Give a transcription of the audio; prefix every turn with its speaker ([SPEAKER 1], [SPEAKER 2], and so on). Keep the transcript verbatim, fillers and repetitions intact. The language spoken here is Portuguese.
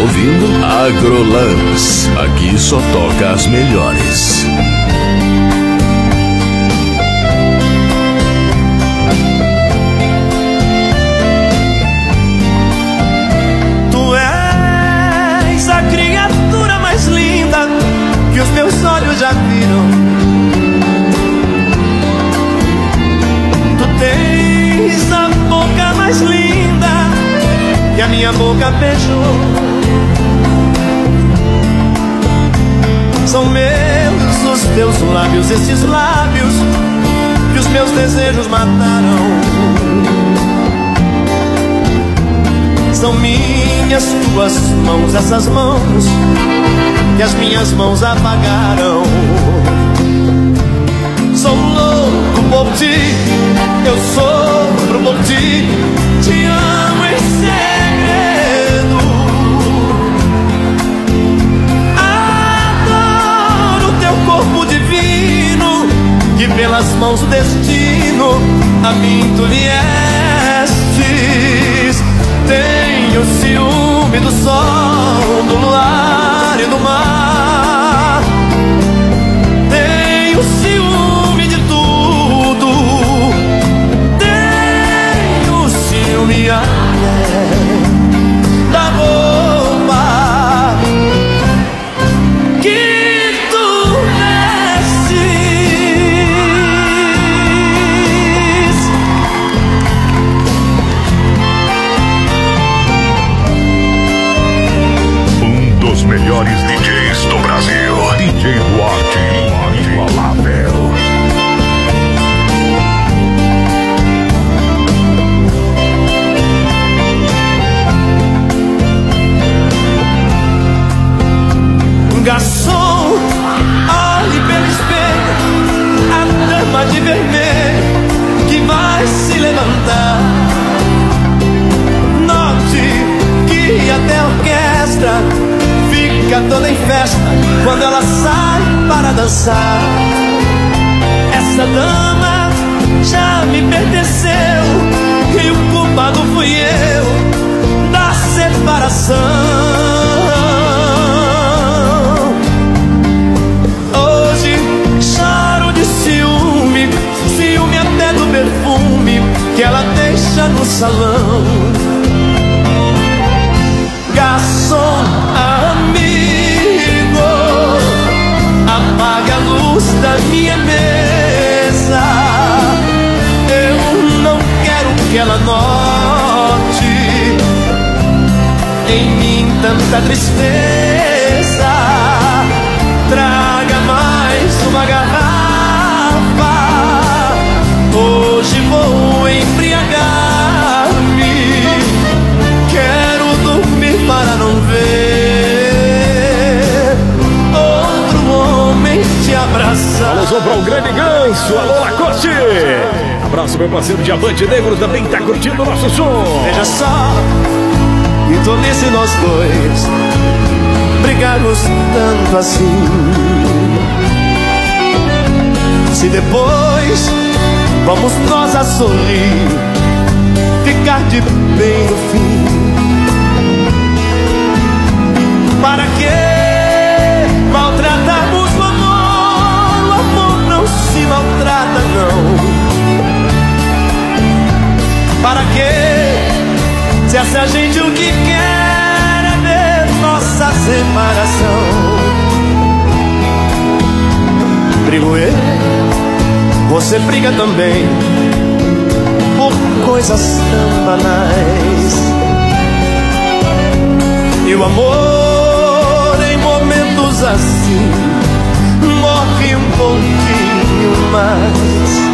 [SPEAKER 1] ouvindo Agrolance. Aqui só toca as melhores.
[SPEAKER 2] Tu és a criatura mais linda que os meus olhos já viram. Tu tens a boca mais linda que a minha boca beijou. São meus os teus lábios, esses lábios que os meus desejos mataram. São minhas tuas mãos, essas mãos que as minhas mãos apagaram. Sou louco por ti, eu sofro por ti, te amo em segredo. Adoro teu corpo divino, que pelas mãos do destino a mim tu viestes. Tenho ciúme do sol, do luar e do mar. Tenho ciúme de tudo. Tenho ciúme até da roupa que tu vestes.
[SPEAKER 1] Um dos melhores D Js do Brasil, D J Duarte, inigualável.
[SPEAKER 2] Garçom, olhe pelo espelho a dama de vermelho que vai se levantar. Note que até a orquestra fica toda em festa quando ela sai para dançar. Essa dama já me pertenceu e o culpado fui eu da separação. Ciúme, ciúme até do perfume que ela deixa no salão. Garçom, amigo, apaga a luz da minha mesa. Eu não quero que ela note em mim tanta tristeza. Traga mais uma garrafa. Hoje vou embriagar-me. Quero dormir para não ver outro homem te abraçar.
[SPEAKER 3] Alô, para o grande Ganso. Alô, Lacoste. Abraço, meu parceiro Diamante Negro, também tá curtindo o nosso som.
[SPEAKER 2] Veja só, que tolice nós dois brigarmos tanto assim. Se depois vamos nós a sorrir, ficar de bem no fim. Para que maltratarmos o amor? O amor não se maltrata, não. Para que, se essa gente o que quer é ver nossa separação? Brigo eu, você briga também por coisas tão banais. E o amor em momentos assim morre um pouquinho mais.